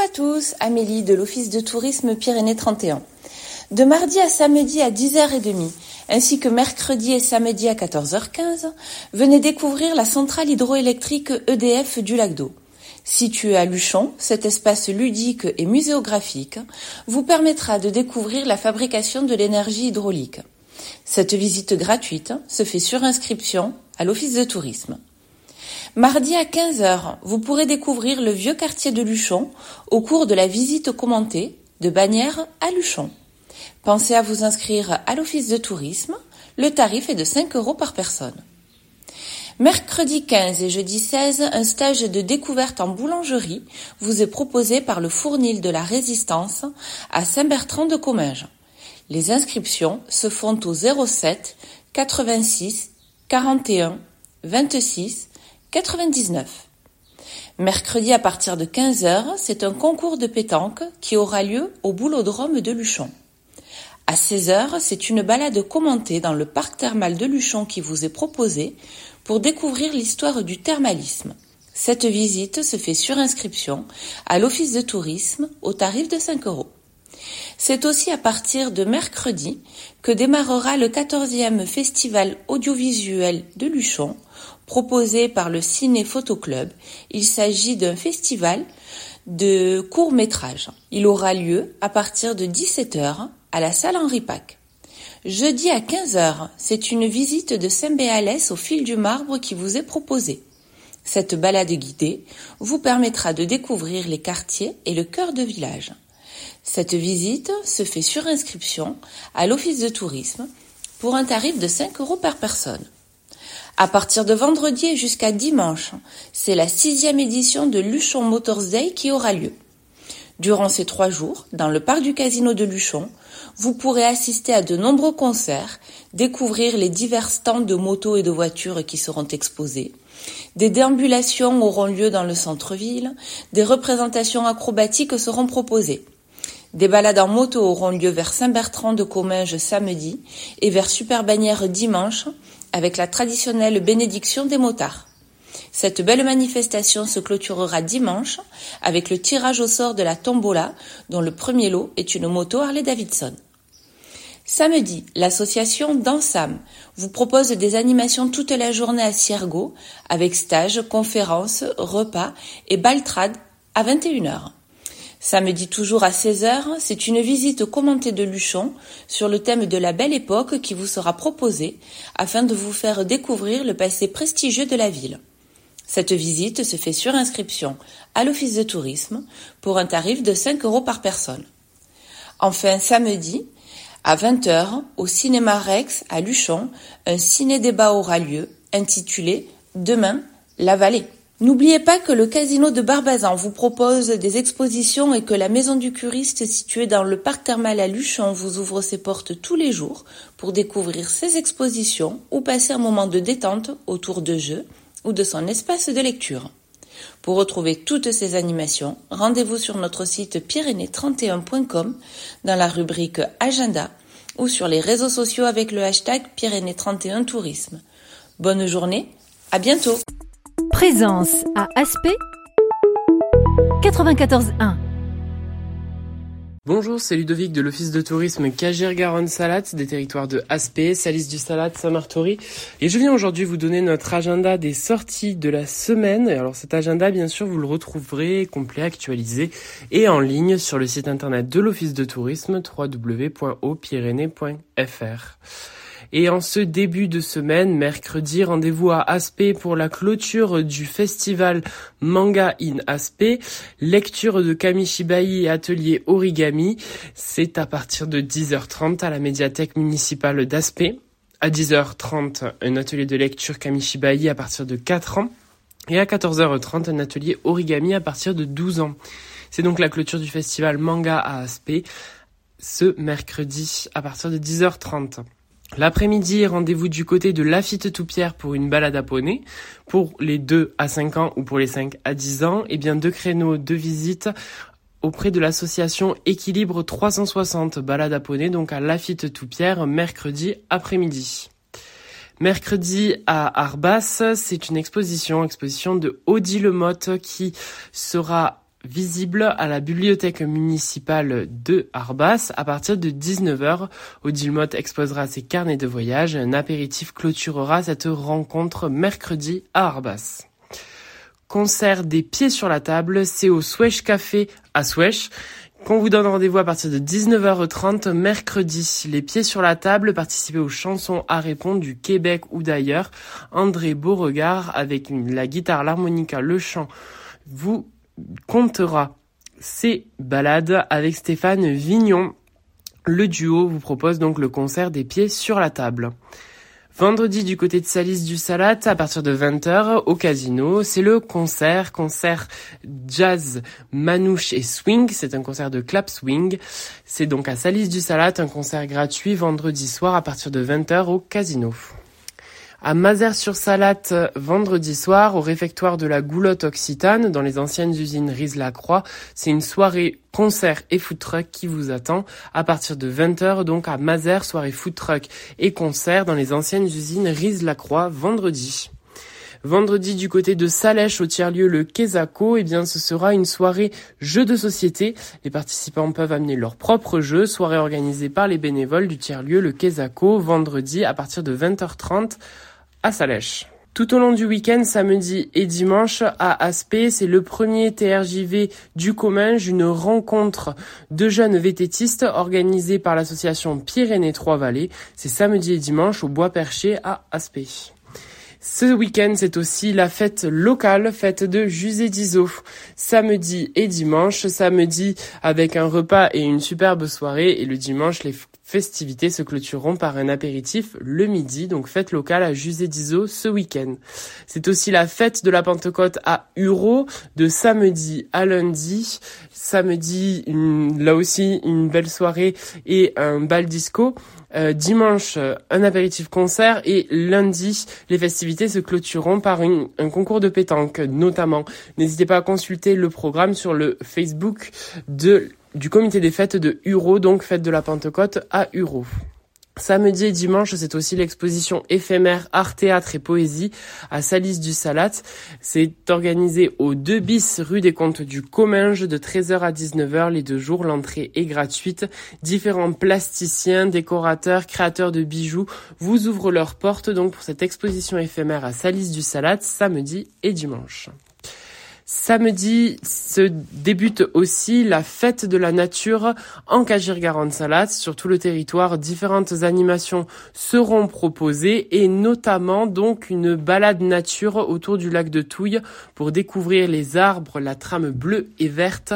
à tous, Amélie de l'Office de tourisme Pyrénées 31. De mardi à samedi à 10h30, ainsi que mercredi et samedi à 14h15, venez découvrir la centrale hydroélectrique EDF du Lac d'Eau. Situé à Luchon, cet espace ludique et muséographique vous permettra de découvrir la fabrication de l'énergie hydraulique. Cette visite gratuite se fait sur inscription à l'Office de tourisme. Mardi à 15h, vous pourrez découvrir le vieux quartier de Luchon au cours de la visite commentée de Bagnères à Luchon. Pensez à vous inscrire à l'Office de tourisme, le tarif est de 5 € par personne. Mercredi 15 et jeudi 16, un stage de découverte en boulangerie vous est proposé par le Fournil de la Résistance à Saint-Bertrand-de-Comminges. Les inscriptions se font au 07 86 41 26 99. Mercredi à partir de 15h, c'est un concours de pétanque qui aura lieu au Boulodrome de Luchon. À 16h, c'est une balade commentée dans le parc thermal de Luchon qui vous est proposée pour découvrir l'histoire du thermalisme. Cette visite se fait sur inscription à l'Office de tourisme au tarif de 5 €. C'est aussi à partir de mercredi que démarrera le 14e Festival audiovisuel de Luchon, proposé par le Ciné Photo Club. Il s'agit d'un festival de courts-métrages. Il aura lieu à partir de 17h à la salle Henri Pack. Jeudi à 15h, c'est une visite de Saint-Béalès au fil du marbre qui vous est proposée. Cette balade guidée vous permettra de découvrir les quartiers et le cœur de village. Cette visite se fait sur inscription à l'Office de tourisme pour un tarif de 5 € par personne. À partir de vendredi et jusqu'à dimanche, c'est la 6e édition de Luchon Motors Day qui aura lieu. Durant ces 3 jours, dans le parc du Casino de Luchon, vous pourrez assister à de nombreux concerts, découvrir les divers stands de motos et de voitures qui seront exposés. Des déambulations auront lieu dans le centre-ville, des représentations acrobatiques seront proposées. Des balades en moto auront lieu vers Saint-Bertrand-de-Comminges samedi et vers Super-Bagnères dimanche, avec la traditionnelle bénédiction des motards. Cette belle manifestation se clôturera dimanche avec le tirage au sort de la tombola, dont le premier lot est une moto Harley-Davidson. Samedi, l'association Dansam vous propose des animations toute la journée à Ciergo, avec stages, conférences, repas et baltrades à 21h. Samedi toujours à 16h, c'est une visite commentée de Luchon sur le thème de la Belle Époque qui vous sera proposée afin de vous faire découvrir le passé prestigieux de la ville. Cette visite se fait sur inscription à l'Office de tourisme pour un tarif de 5 € par personne. Enfin, samedi, à 20h, au Cinéma Rex à Luchon, un ciné-débat aura lieu intitulé « Demain, la vallée ». N'oubliez pas que le casino de Barbazan vous propose des expositions et que la Maison du Curiste située dans le parc thermal à Luchon vous ouvre ses portes tous les jours pour découvrir ses expositions ou passer un moment de détente autour de jeux ou de son espace de lecture. Pour retrouver toutes ces animations, rendez-vous sur notre site pyrénées31.com dans la rubrique Agenda ou sur les réseaux sociaux avec le hashtag Pyrénées31 Tourisme. Bonne journée, à bientôt. Présence à Aspet 94.1. Bonjour, c'est Ludovic de l'Office de tourisme Cagières-Garonne-Salatte des territoires de Aspet, Salis-du-Salat, Saint-Martory. Et je viens aujourd'hui vous donner notre agenda des sorties de la semaine. Et alors cet agenda, bien sûr, vous le retrouverez complet, actualisé et en ligne sur le site internet de l'Office de tourisme www.opyrénées.fr. Et en ce début de semaine, mercredi, rendez-vous à Aspet pour la clôture du festival Manga in Aspet, lecture de kamishibai et atelier origami. C'est à partir de 10h30 à la médiathèque municipale d'Aspet. À 10h30, un atelier de lecture kamishibai à partir de 4 ans. Et à 14h30, un atelier origami à partir de 12 ans. C'est donc la clôture du festival Manga à Aspet ce mercredi à partir de 10h30. L'après-midi, rendez-vous du côté de Lafitte-Toupierre pour une balade à poney. Pour les 2 à 5 ans ou pour les 5 à 10 ans, et bien 2 créneaux de visite auprès de l'association Équilibre 360, balade à poney, donc à Lafitte-Toupierre, mercredi après-midi. Mercredi à Arbas, c'est une exposition de Odile Motte qui sera visible à la bibliothèque municipale de Arbas à partir de 19h. Odile Motte exposera ses carnets de voyage. Un apéritif clôturera cette rencontre mercredi à Arbas. Concert des pieds sur la table, c'est au Swesh Café à Swesh qu'on vous donne rendez-vous à partir de 19h30 mercredi. Les pieds sur la table, participez aux chansons à répondre du Québec ou d'ailleurs. André Beauregard avec la guitare, l'harmonica, le chant vous comptera ses ballades avec Stéphane Vignon. Le duo vous propose donc le concert des pieds sur la table. Vendredi, du côté de Salis du Salat, à partir de 20h, au Casino, c'est le concert jazz, manouche et swing. C'est un concert de clap swing. C'est donc à Salis du Salat, un concert gratuit vendredi soir à partir de 20h au Casino. À Mazères-sur-Salatte, vendredi soir, au réfectoire de la Goulotte Occitane, dans les anciennes usines Riz-la-Croix. C'est une soirée concert et food truck qui vous attend à partir de 20h, donc à Mazères, soirée food truck et concert dans les anciennes usines Riz-la-Croix, vendredi. Vendredi, du côté de Salèche, au tiers-lieu le Quesaco, ce sera une soirée jeux de société. Les participants peuvent amener leurs propres jeux. Soirée organisée par les bénévoles du tiers-lieu le Quesaco, vendredi à partir de 20h30 à Salèche. Tout au long du week-end, samedi et dimanche, à Aspet, c'est le premier TRJV du Comminges, une rencontre de jeunes vététistes organisée par l'association Pyrénées Trois-Vallées. C'est samedi et dimanche au Bois Perché à Aspet. Ce week-end, c'est aussi la fête locale, fête de Jusé d'Iso. Samedi et dimanche, samedi avec un repas et une superbe soirée, et le dimanche, les festivités se clôtureront par un apéritif le midi, donc fête locale à Jusé d'Iso ce week-end. C'est aussi la fête de la Pentecôte à Hureau, de samedi à lundi. Samedi, là aussi, une belle soirée et un bal disco. Dimanche, un apéritif concert et lundi, les festivités se clôtureront par un concours de pétanque notamment. N'hésitez pas à consulter le programme sur le Facebook du comité des fêtes de Hureau, donc fête de la Pentecôte à Hureau. Samedi et dimanche, c'est aussi l'exposition éphémère Art, Théâtre et Poésie à Salis du Salat. C'est organisé au 2 bis rue des Comtes du Comminges de 13h à 19h les 2 jours. L'entrée est gratuite. Différents plasticiens, décorateurs, créateurs de bijoux vous ouvrent leurs portes donc pour cette exposition éphémère à Salis du Salat, samedi et dimanche. Samedi se débute aussi la fête de la nature en Cagir-Garonne-Salatte. Sur tout le territoire, différentes animations seront proposées et notamment donc une balade nature autour du lac de Touille pour découvrir les arbres, la trame bleue et verte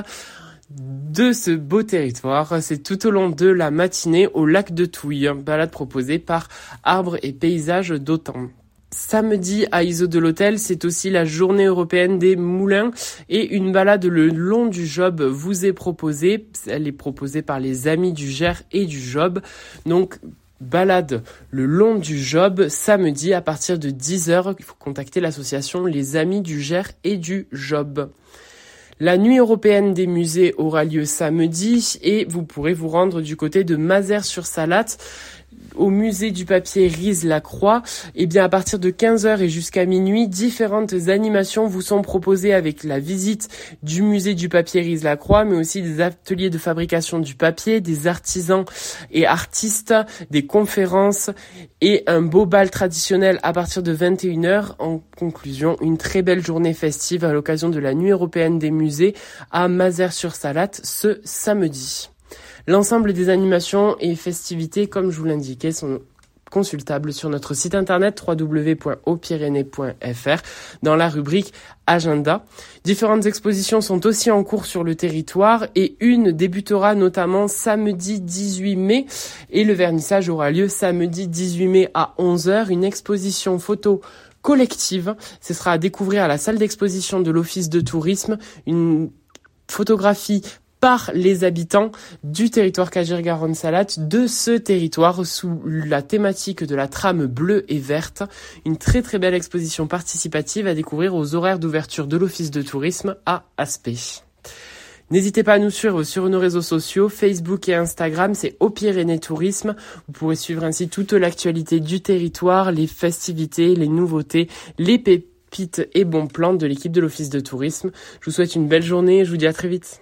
de ce beau territoire. C'est tout au long de la matinée au lac de Touille, balade proposée par Arbres et Paysages d'Autan. Samedi à Iso de l'Hôtel, c'est aussi la journée européenne des moulins et une balade le long du Job vous est proposée. Elle est proposée par les Amis du Gers et du Job. Donc, balade le long du Job samedi à partir de 10h. Il faut contacter l'association Les Amis du Gers et du Job. La nuit européenne des musées aura lieu samedi et vous pourrez vous rendre du côté de Mazères-sur-Salatte au musée du papier Riz-la-Croix. À partir de 15h et jusqu'à minuit, différentes animations vous sont proposées avec la visite du musée du papier Riz-la-Croix, mais aussi des ateliers de fabrication du papier, des artisans et artistes, des conférences et un beau bal traditionnel à partir de 21h. En conclusion, une très belle journée festive à l'occasion de la nuit européenne des musées à Mazères-sur-Salatte ce samedi. L'ensemble des animations et festivités, comme je vous l'indiquais, sont consultables sur notre site internet www.hautpyrénées.fr dans la rubrique Agenda. Différentes expositions sont aussi en cours sur le territoire et une débutera notamment samedi 18 mai et le vernissage aura lieu samedi 18 mai à 11h. Une exposition photo collective, ce sera à découvrir à la salle d'exposition de l'Office de tourisme, une photographie par les habitants du territoire Cagir-Garonne-Salatte, de ce territoire sous la thématique de la trame bleue et verte. Une très très belle exposition participative à découvrir aux horaires d'ouverture de l'Office de tourisme à Aspet. N'hésitez pas à nous suivre sur nos réseaux sociaux, Facebook et Instagram, c'est Haut-Pyrénées Tourisme. Vous pourrez suivre ainsi toute l'actualité du territoire, les festivités, les nouveautés, les Pete et Bonpland de l'équipe de l'Office de tourisme. Je vous souhaite une belle journée et je vous dis à très vite.